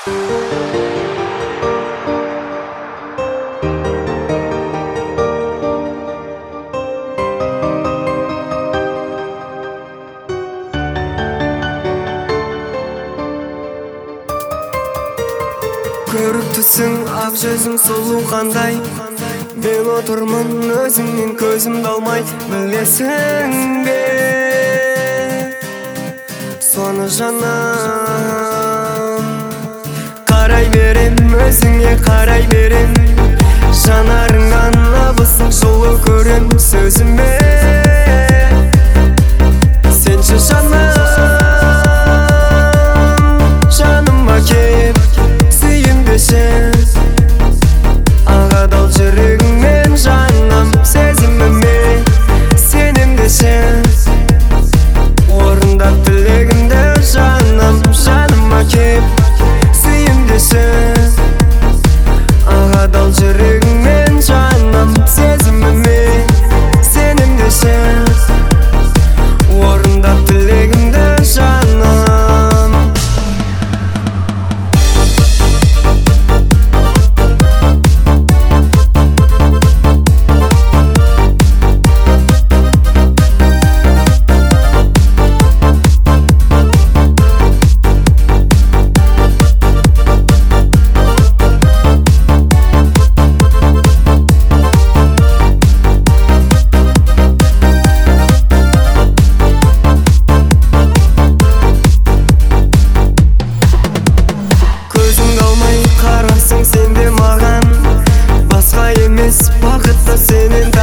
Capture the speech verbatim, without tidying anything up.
Көріп түсің ақ жүзің сұлу қандай, мен отырмын өзіңнен көзімді алмай. Білесің бе соны жаным, қарай берем, өзіңе қарай берем. Жанарыңнан абысын жылу көрем сөзіме. Сенші жаным, жаныма кеп ағадал жүрегіңмен жаным, сезіміме сенем десең, орындап тілегімді жаным, жаныма кеп сүйем десең. Ағадал жүрегіңмен жаным, сезіміме сенем десең, орындап тілегімді жаным. Қарасың сен де маған, басқа емес бақытты сенен